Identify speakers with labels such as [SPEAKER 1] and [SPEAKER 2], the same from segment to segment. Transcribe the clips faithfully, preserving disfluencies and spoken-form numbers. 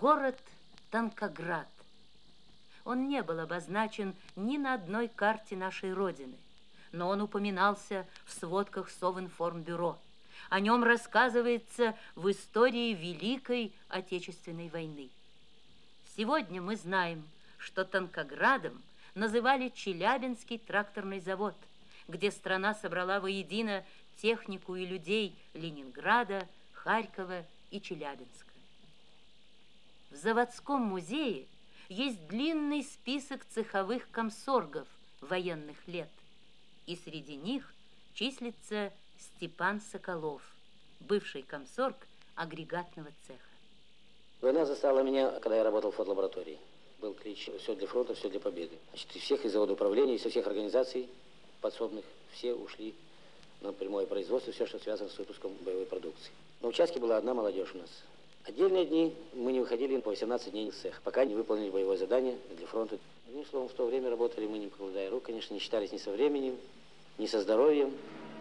[SPEAKER 1] Город Танкоград. Он не был обозначен ни на одной карте нашей Родины, но он упоминался в сводках Совинформбюро. О нем рассказывается в истории Великой Отечественной войны. Сегодня мы знаем, что Танкоградом называли Челябинский тракторный завод, где страна собрала воедино технику и людей Ленинграда, Харькова и Челябинска. В заводском музее есть длинный список цеховых комсоргов военных лет, и среди них числится Степан Соколов, бывший комсорг агрегатного цеха.
[SPEAKER 2] Война застала меня, когда я работал в фотлаборатории. Был клич «Все для фронта, все для победы». Значит, из всех из завода управления, из всех организаций подсобных, все ушли на прямое производство, все, что связано с выпуском боевой продукции. На участке была одна молодежь у нас. Отдельные дни мы не выходили по восемнадцать дней из цеха, пока не выполнили боевое задание для фронта. Одним словом, в то время работали мы, не покладая рук, конечно, не считались ни со временем, ни со здоровьем.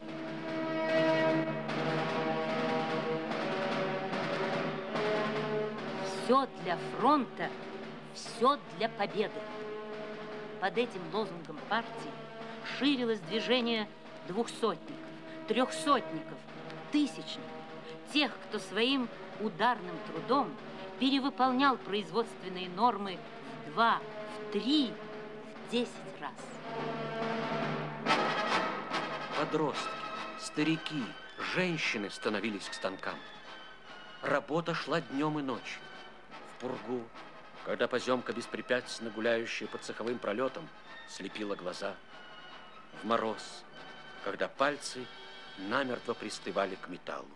[SPEAKER 1] Все для фронта, все для победы. Под этим лозунгом партии ширилось движение двухсотников, трехсотников, тысячников, тех, кто своим ударным трудом перевыполнял производственные нормы в два, в три, в десять раз.
[SPEAKER 3] Подростки, старики, женщины становились к станкам. Работа шла днем и ночью. В пургу, когда поземка, беспрепятственно гуляющая по цеховым пролетам, слепила глаза. В мороз, когда пальцы намертво пристывали к металлу.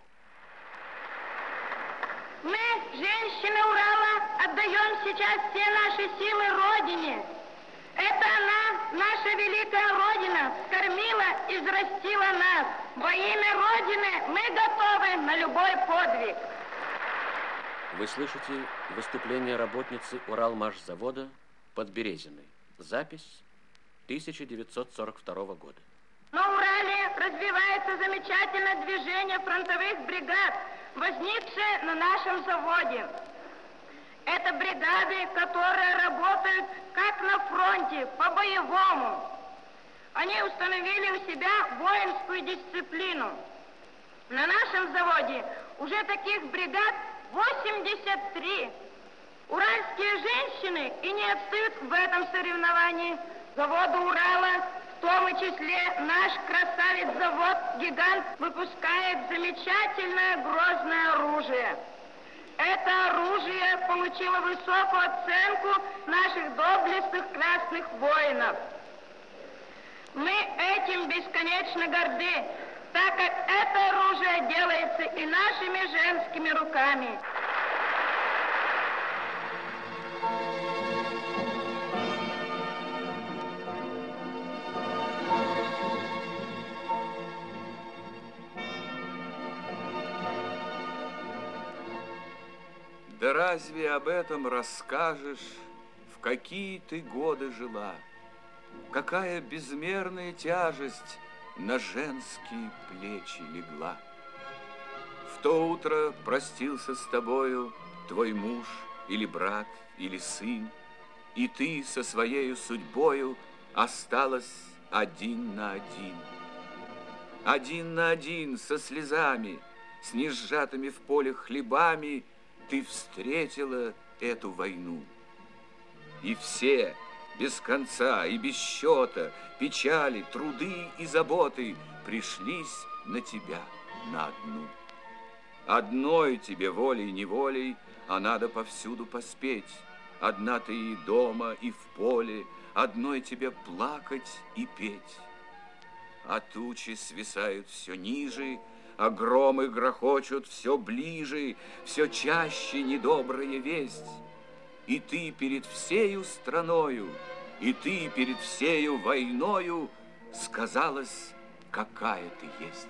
[SPEAKER 4] Мы, женщины Урала, отдаем сейчас все наши силы Родине. Это она, наша великая Родина, вскормила и взрастила нас. Во имя Родины мы готовы на любой подвиг.
[SPEAKER 3] Вы слышите выступление работницы Уралмашзавода Подберезиной. Запись тысяча девятьсот сорок второго года.
[SPEAKER 4] На Урале развивается замечательное движение фронтовых бригад, возникшее на нашем заводе. Это бригады, которые работают как на фронте, по-боевому. Они установили у себя воинскую дисциплину. На нашем заводе уже таких бригад восемьдесят три. Уральские женщины и не отстают в этом соревновании. Заводу Урала, в том числе наш красавец-завод-гигант, выпускает замечательное грозное оружие. Это оружие получило высокую оценку наших доблестных красных воинов. Мы этим бесконечно горды, так как это оружие делается и нашими женскими руками.
[SPEAKER 5] Да разве об этом расскажешь, в какие ты годы жила? Какая безмерная тяжесть на женские плечи легла. В то утро простился с тобою твой муж или брат, или сын, и ты со своею судьбою осталась один на один. Один на один со слезами, с несжатыми в поле хлебами ты встретила эту войну. И все, без конца и без счета, печали, труды и заботы пришлись на тебя на одну. Одной тебе волей-неволей, а надо повсюду поспеть. Одна ты и дома, и в поле, одной тебе плакать и петь. А тучи свисают все ниже, а громы грохочут все ближе, все чаще недобрая весть. И ты перед всею страною, и ты перед всею войною сказалась, какая ты есть.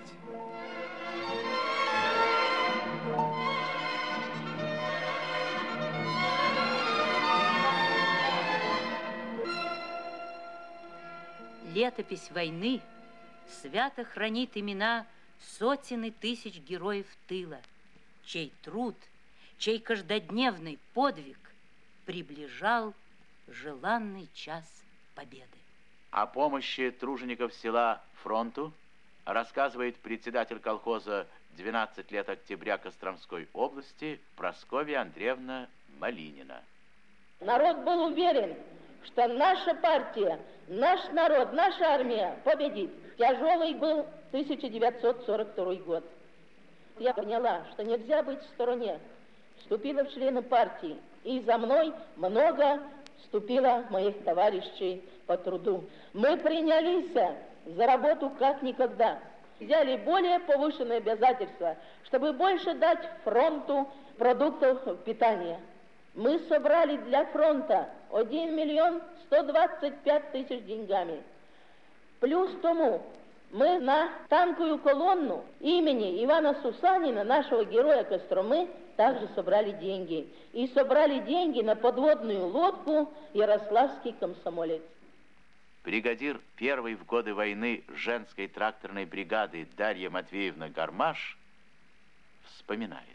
[SPEAKER 1] Летопись войны свято хранит имена сотен и тысяч героев тыла, чей труд, чей каждодневный подвиг приближал желанный час победы.
[SPEAKER 6] О помощи тружеников села фронту рассказывает председатель колхоза двенадцать лет октября Костромской области Прасковья Андреевна Малинина.
[SPEAKER 7] Народ был уверен, что наша партия, наш народ, наша армия победит. Тяжелый был тысяча девятьсот сорок второй год. Я поняла, что нельзя быть в стороне. Вступила в члены партии, и за мной много вступило моих товарищей по труду. Мы принялись за работу как никогда. Взяли более повышенные обязательства, чтобы больше дать фронту продуктов питания. Мы собрали для фронта один миллион сто двадцать пять тысяч деньгами. Плюс тому мы на танковую колонну имени Ивана Сусанина, нашего героя Костромы, также собрали деньги. И собрали деньги на подводную лодку «Ярославский комсомолец».
[SPEAKER 6] Бригадир первой в годы войны женской тракторной бригады Дарья Матвеевна Гармаш вспоминает.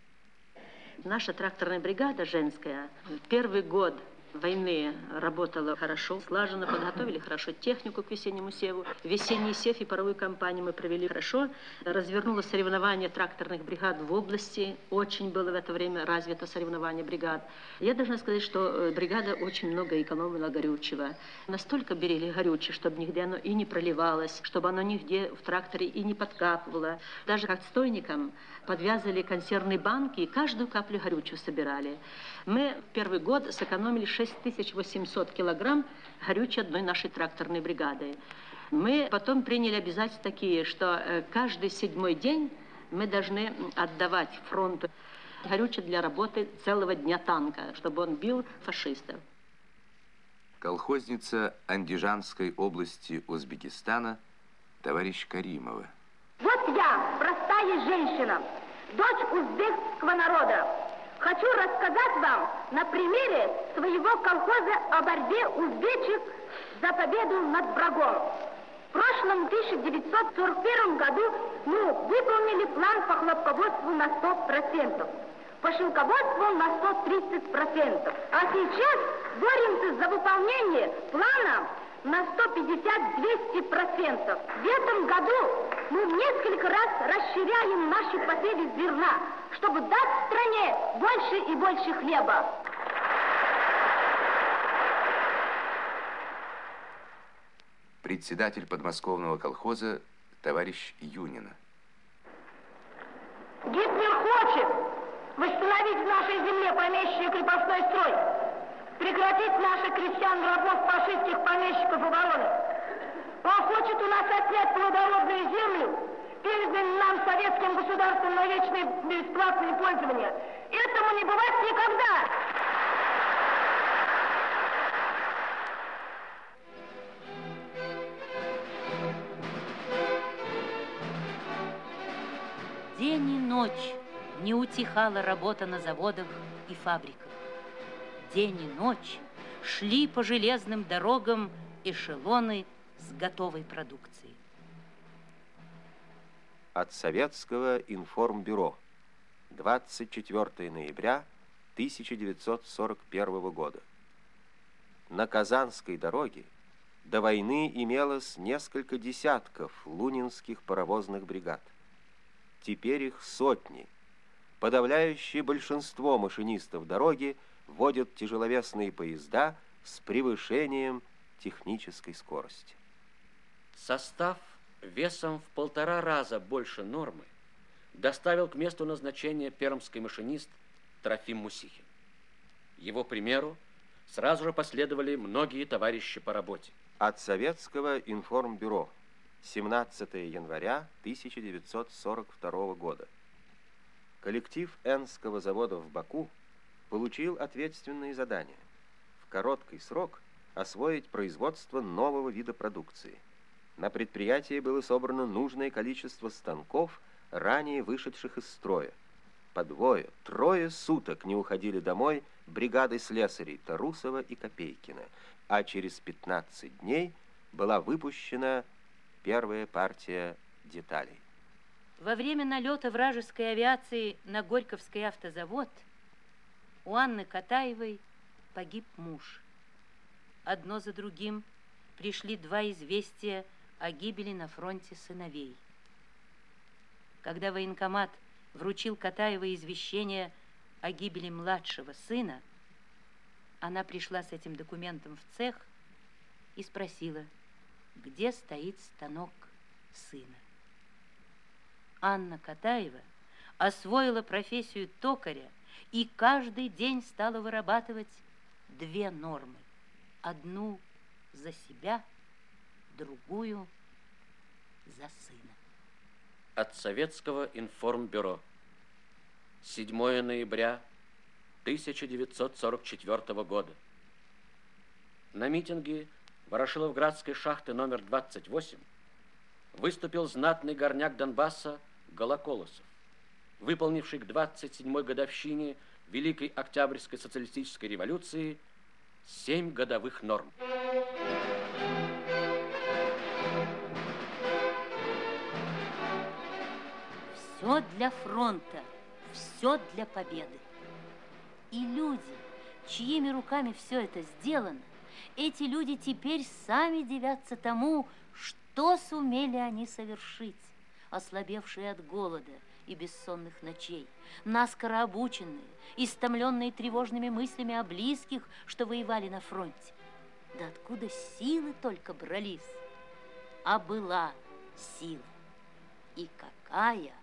[SPEAKER 8] Наша тракторная бригада женская в первый год войны работала хорошо, слаженно, подготовили хорошо технику к весеннему севу. Весенний сев и паровую кампанию мы провели хорошо. Развернулось соревнование тракторных бригад в области. Очень было в это время развито соревнование бригад. Я должна сказать, что бригада очень много экономила горючего. Настолько берегли горючее, чтобы нигде оно и не проливалось, чтобы оно нигде в тракторе и не подкапывало. Даже к отстойникам подвязывали консервные банки и каждую каплю горючего собирали. Мы в первый год сэкономили шесть тысяч восемьсот килограмм горючего одной нашей тракторной бригады. Мы потом приняли обязательства такие, что каждый седьмой день мы должны отдавать фронту горючее для работы целого дня танка, чтобы он бил фашистов.
[SPEAKER 9] Колхозница Андижанской области Узбекистана товарищ Каримова.
[SPEAKER 4] Вот я, простая женщина, дочь узбекского народа. Хочу рассказать вам на примере своего колхоза о борьбе узбечек за победу над врагом. В прошлом тысяча девятьсот сорок первом году мы выполнили план по хлопководству на сто процентов, по шелководству на сто тридцать процентов. А сейчас боремся за выполнение плана на сто пятьдесят — двести процентов. В этом году мы в несколько раз расширяем наши посевы зерна, чтобы дать стране больше и больше хлеба.
[SPEAKER 9] Председатель подмосковного колхоза товарищ Юнина.
[SPEAKER 4] Гитлер хочет восстановить в нашей земле помещичий крепостной строй, прекратить наших крестьян рабов фашистских помещиков обороны. Он хочет у нас отнять плодородную землю, переданную нам советским государством на вечное бесплатное пользование. Этому не бывать никогда.
[SPEAKER 1] День и ночь не утихала работа на заводах и фабриках. День и ночь шли по железным дорогам эшелоны с готовой продукцией.
[SPEAKER 3] От Советского информбюро. двадцать четвёртого ноября тысяча девятьсот сорок первого года. На Казанской дороге до войны имелось несколько десятков лунинских паровозных бригад. Теперь их сотни. Подавляющее большинство машинистов дороги водят тяжеловесные поезда с превышением технической скорости. Состав весом в полтора раза больше нормы доставил к месту назначения пермский машинист Трофим Мусихин. Его примеру сразу же последовали многие товарищи по работе.
[SPEAKER 10] От Советского информбюро. семнадцатого января тысяча девятьсот сорок второго года. Коллектив Энского завода в Баку получил ответственные задания в короткий срок освоить производство нового вида продукции. На предприятии было собрано нужное количество станков, ранее вышедших из строя. По двое, трое суток не уходили домой бригады слесарей Тарусова и Копейкина, а через пятнадцать дней была выпущена первая партия деталей.
[SPEAKER 1] Во время налета вражеской авиации на Горьковский автозавод у Анны Катаевой погиб муж. Одно за другим пришли два известия о гибели на фронте сыновей. Когда военкомат вручил Катаевой извещение о гибели младшего сына, она пришла с этим документом в цех и спросила, где стоит станок сына. Анна Катаева освоила профессию токаря и каждый день стала вырабатывать две нормы. Одну за себя, другую за сына.
[SPEAKER 3] От Советского информбюро. седьмое ноября тысяча девятьсот сорок четвёртого года. На митинге Ворошиловградской шахты номер двадцать восемь выступил знатный горняк Донбасса Голоколосов, выполнивший к двадцать седьмой годовщине Великой Октябрьской социалистической революции семь годовых норм.
[SPEAKER 1] Все для фронта, все для победы. И люди, чьими руками все это сделано, эти люди теперь сами дивятся тому, что сумели они совершить, ослабевшие от голода и бессонных ночей, наскоро обученные, истомленные тревожными мыслями о близких, что воевали на фронте. Да откуда силы только брались? А была сила. И какая!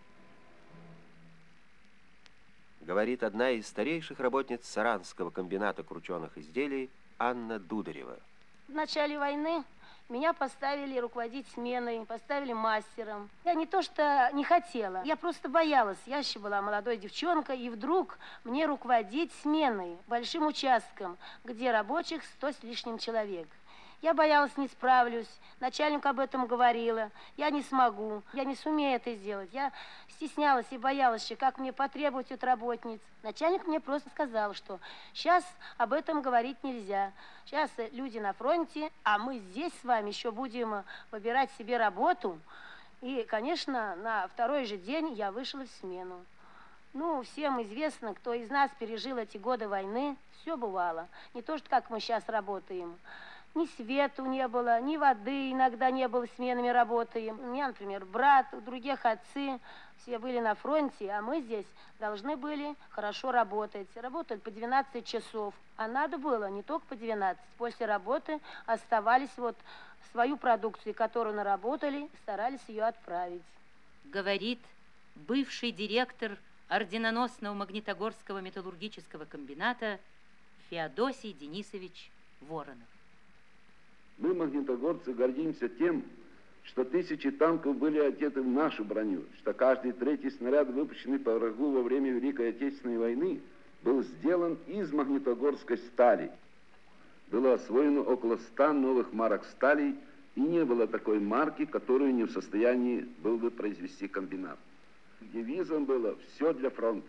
[SPEAKER 10] Говорит одна из старейших работниц Саранского комбината крученых изделий Анна Дударева.
[SPEAKER 11] В начале войны меня поставили руководить сменой, поставили мастером. Я не то что не хотела, я просто боялась. Я еще была молодой девчонкой, и вдруг мне руководить сменой, большим участком, где рабочих сто с лишним человек. Я боялась, не справлюсь. Начальник об этом говорила. Я не смогу, я не сумею это сделать. Я стеснялась и боялась, как мне потребовать от работниц. Начальник мне просто сказал, что сейчас об этом говорить нельзя. Сейчас люди на фронте, а мы здесь с вами еще будем выбирать себе работу. И, конечно, на второй же день я вышла в смену. Ну, всем известно, кто из нас пережил эти годы войны, все бывало. Не то, что как мы сейчас работаем. Ни свету не было, ни воды иногда не было, сменами работаем. У меня, например, брат, у других отцы, все были на фронте, а мы здесь должны были хорошо работать. Работали по двенадцать часов, а надо было не только по двенадцать. После работы оставались вот свою продукцию, которую наработали, старались ее отправить.
[SPEAKER 1] Говорит бывший директор орденоносного Магнитогорского металлургического комбината Феодосий Денисович Воронов.
[SPEAKER 12] Мы, магнитогорцы, гордимся тем, что тысячи танков были одеты в нашу броню, что каждый третий снаряд, выпущенный по врагу во время Великой Отечественной войны, был сделан из магнитогорской стали. Было освоено около ста новых марок стали, и не было такой марки, которую не в состоянии был бы произвести комбинат. Девизом было «Все для фронта».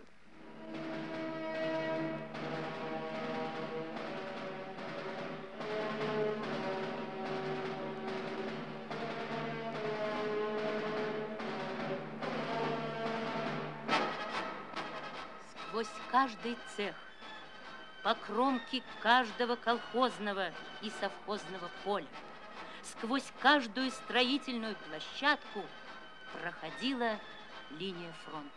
[SPEAKER 1] Сквозь каждый цех, по кромке каждого колхозного и совхозного поля, сквозь каждую строительную площадку проходила линия фронта.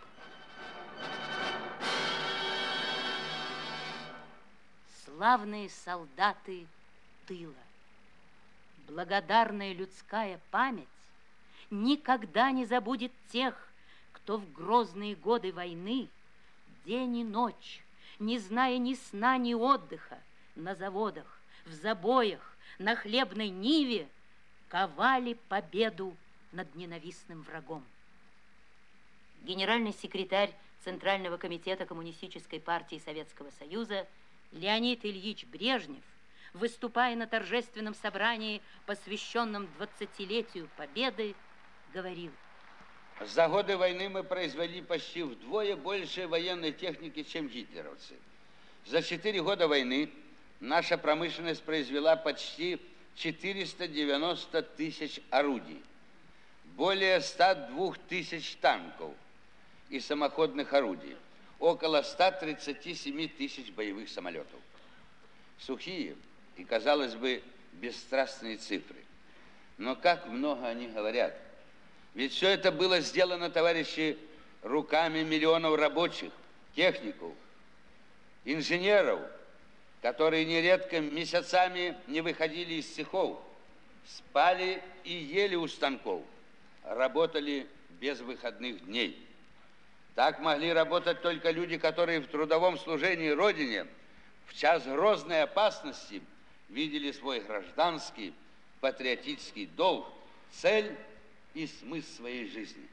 [SPEAKER 1] Славные солдаты тыла, благодарная людская память никогда не забудет тех, кто в грозные годы войны день и ночь, не зная ни сна, ни отдыха, на заводах, в забоях, на хлебной ниве ковали победу над ненавистным врагом. Генеральный секретарь Центрального комитета Коммунистической партии Советского Союза Леонид Ильич Брежнев, выступая на торжественном собрании, посвященном двадцатилетию Победы, говорил:
[SPEAKER 13] за годы войны мы произвели почти вдвое больше военной техники, чем гитлеровцы. За четыре года войны наша промышленность произвела почти четыреста девяносто тысяч орудий, более ста двух тысяч танков и самоходных орудий, около ста тридцати семи тысяч боевых самолетов. Сухие и, казалось бы, бесстрастные цифры. Но как много они говорят. Ведь все это было сделано, товарищи, руками миллионов рабочих, техников, инженеров, которые нередко месяцами не выходили из цехов, спали и ели у станков, работали без выходных дней. Так могли работать только люди, которые в трудовом служении Родине в час грозной опасности видели свой гражданский, патриотический долг, цель и смысл своей жизни.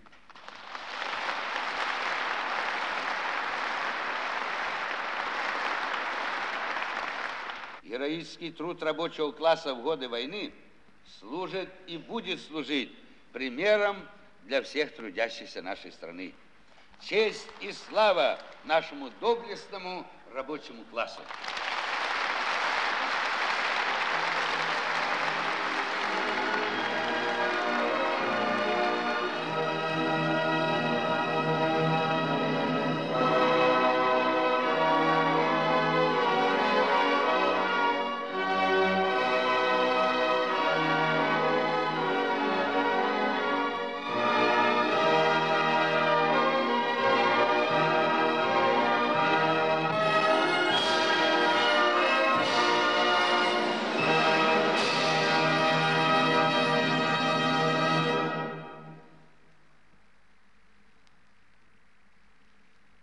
[SPEAKER 13] Героический труд рабочего класса в годы войны служит и будет служить примером для всех трудящихся нашей страны. Честь и слава нашему доблестному рабочему классу!